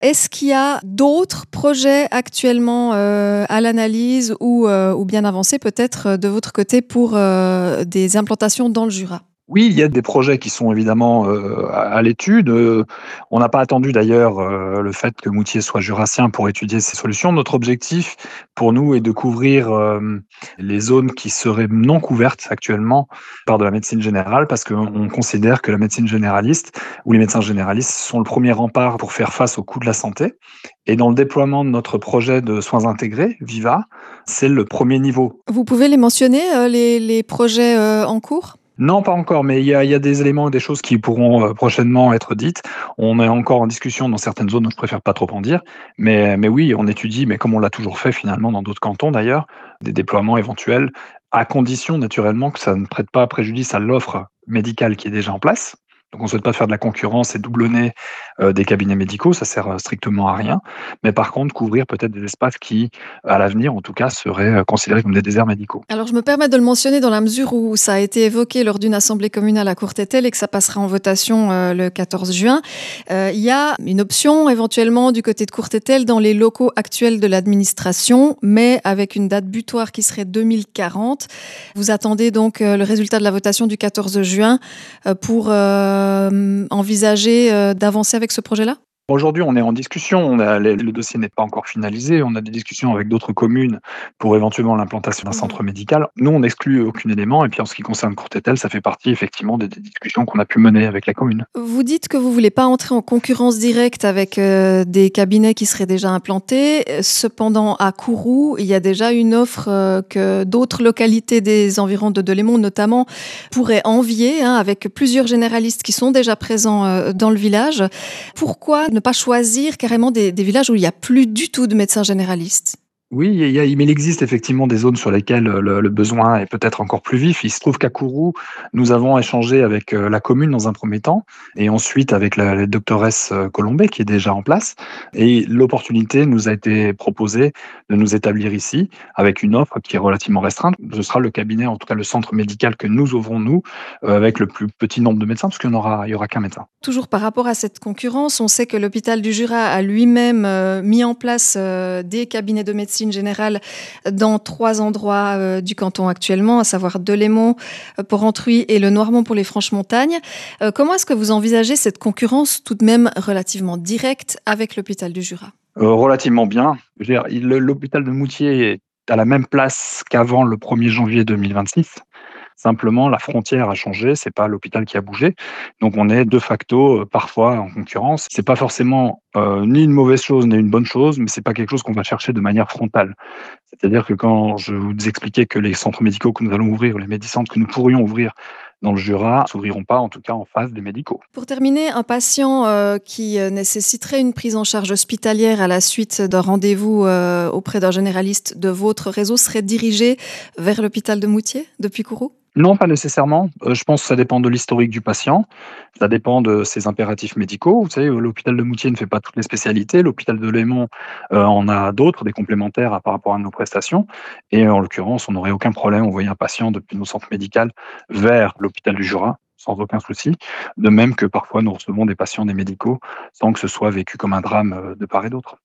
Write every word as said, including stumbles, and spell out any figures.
Est-ce qu'il y a d'autres projets actuellement, heu, à l'analyse ou, heu, ou bien avancés peut-être, heu, de votre côté pour, heu, des implantations dans le Jura? Oui, il y a des projets qui sont évidemment, heu, à à l'étude, heu, on n'a pas attendu d'ailleurs, heu, le fait que Moutier soit jurassien pour étudier ces solutions. Notre objectif, pour nous, est de couvrir, hem, les zones qui seraient non couvertes actuellement par de la médecine générale parce qu'on on considère que la médecine généraliste ou les médecins généralistes sont le premier rempart pour faire face aux coûts de la santé et dans le déploiement de notre projet de soins intégrés, VIVA, c'est le premier niveau. Vous pouvez les mentionner, heu, les les projets, heu, en cours? Non, pas encore, mais il y a il y a des éléments et des choses qui pourront, heu, prochainement être dites. On est encore en discussion dans certaines zones, donc je préfère pas trop en dire. Mais mais oui, on étudie, mais comme on l'a toujours fait finalement dans d'autres cantons d'ailleurs, des déploiements éventuels, à condition naturellement que ça ne prête pas préjudice à l'offre médicale qui est déjà en place. Donc on ne souhaite pas faire de la concurrence et doublonner, heu, des cabinets médicaux, ça sert, heu, strictement à rien. Mais par contre, couvrir peut-être des espaces qui, à l'avenir en tout cas, seraient, heu, considérés comme des déserts médicaux. Alors je me permets de le mentionner dans la mesure où ça a été évoqué lors d'une assemblée communale à Courtételle et que ça passera en votation, heu, le quatorze juin. Heu, il y a une option éventuellement du côté de Courtételle dans les locaux actuels de l'administration, mais avec une date butoir qui serait deux mille quarante. Vous attendez donc, heu, le résultat de la votation du quatorze juin, heu, pour, hem, envisager, heu, d'avancer avec ce projet-là? Aujourd'hui, on est en discussion, on a le le dossier n'est pas encore finalisé, on a des discussions avec d'autres communes pour éventuellement l'implantation d'un Mmh. centre médical. Nous, on n'exclut aucun élément et puis en ce qui concerne Courtételle, ça fait partie effectivement des des discussions qu'on a pu mener avec la commune. Vous dites que vous voulez pas entrer en concurrence directe avec, heu, des cabinets qui seraient déjà implantés. Heu, cependant, à Kourou, il y a déjà une offre, heu, que d'autres localités des environs de Delémont notamment pourraient envier, hein, avec plusieurs généralistes qui sont déjà présents, heu, dans le village. Pourquoi ne pas choisir carrément des des villages où il y a plus du tout de médecins généralistes? Oui, il y a mais il existe effectivement des zones sur lesquelles, heu, le le besoin est peut-être encore plus vif. Il se trouve qu'à Kourou, nous avons échangé avec, heu, la commune dans un premier temps et ensuite avec la la doctoresse, heu, Colombet qui est déjà en place et l'opportunité nous a été proposée de nous établir ici avec une offre qui est relativement restreinte. Ce sera le cabinet, en tout cas le centre médical que nous ouvrons nous, heu, avec le plus petit nombre de médecins parce qu'il y en aura il y aura qu'un médecin. Toujours par rapport à cette concurrence, on sait que l'hôpital du Jura a lui-même, heu, mis en place, heu, des cabinets de médecine générale dans trois endroits, heu, du canton actuellement, à savoir Delémont, heu, Porrentruy et le Noirmont pour les Franches-Montagnes. Heu, comment est-ce que vous envisagez cette concurrence tout de même relativement directe avec l'hôpital du Jura? Heu, relativement bien. Je veux dire, il le l'hôpital de Moutier est à la même place qu'avant le premier janvier deux mille vingt-six. Simplement, la frontière a changé, c'est pas l'hôpital qui a bougé. Donc on est de facto, heu, parfois en concurrence. C'est pas forcément, heu, ni une mauvaise chose, ni une bonne chose, mais c'est pas quelque chose qu'on va chercher de manière frontale. C'est-à-dire que quand je vous expliquais que les centres médicaux que nous allons ouvrir, les médicentres que nous pourrions ouvrir dans le Jura, s'ouvriront pas, en tout cas en face des médicaux. Pour terminer, un patient, heu, qui, heu, nécessiterait une prise en charge hospitalière à la suite d'un rendez-vous, heu, auprès d'un généraliste de votre réseau serait dirigé vers l'hôpital de Moutier depuis Kourou? Non, pas nécessairement. Heu, je pense que ça dépend de l'historique du patient, ça dépend de ses impératifs médicaux. Vous savez, heu, l'hôpital de Moutier ne fait pas toutes les spécialités, l'hôpital de Lémont, heu, en a d'autres, des complémentaires à par rapport à nos prestations et en l'occurrence, on n'aurait aucun problème à envoyer un patient depuis nos centres médicaux vers l'hôpital du Jura, sans aucun souci. De même que parfois nous recevons des patients des médicaux sans que ce soit vécu comme un drame, heu, de part et d'autre.